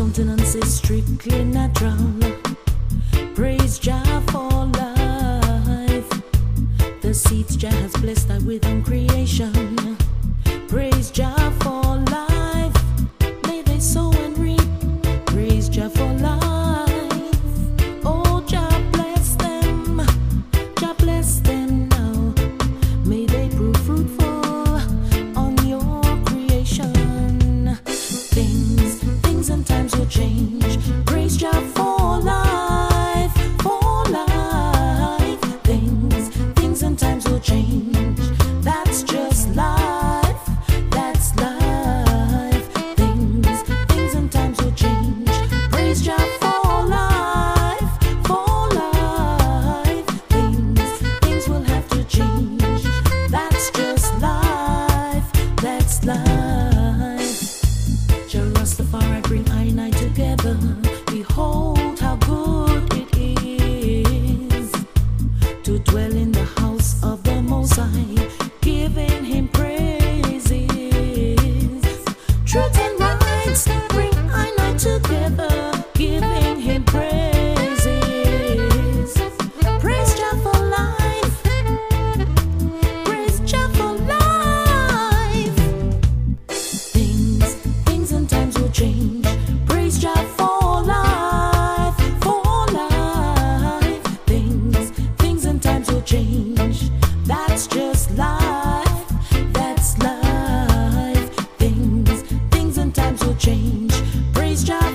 countenance is strictly natural. Praise Jah for life. The seeds Jah has blessed I with on creation. Praise Jah for life. May they sow and reap. Praise Jah for life. Oh, Jah bless them. Jah bless them now. May they prove fruitful on your creation. Things and times will change. Praise Jah for life, for life. Things and times will change. That's just life, that's life. Things and times will change. Praise Jah for life, for life. Things will have to change. That's just life, that's life. Jah Rastafari bring I and I together. Behold how good it is to dwell in the house of the Most High, giving Him praises. Truth and rights bring I and I together, giving Him praises. Praise Jah for life. Praise Jah for life. Things and times will change. Praise Jah for life, for life. Things and times will change. That's just life, that's life. Things and times will change. Praise Jah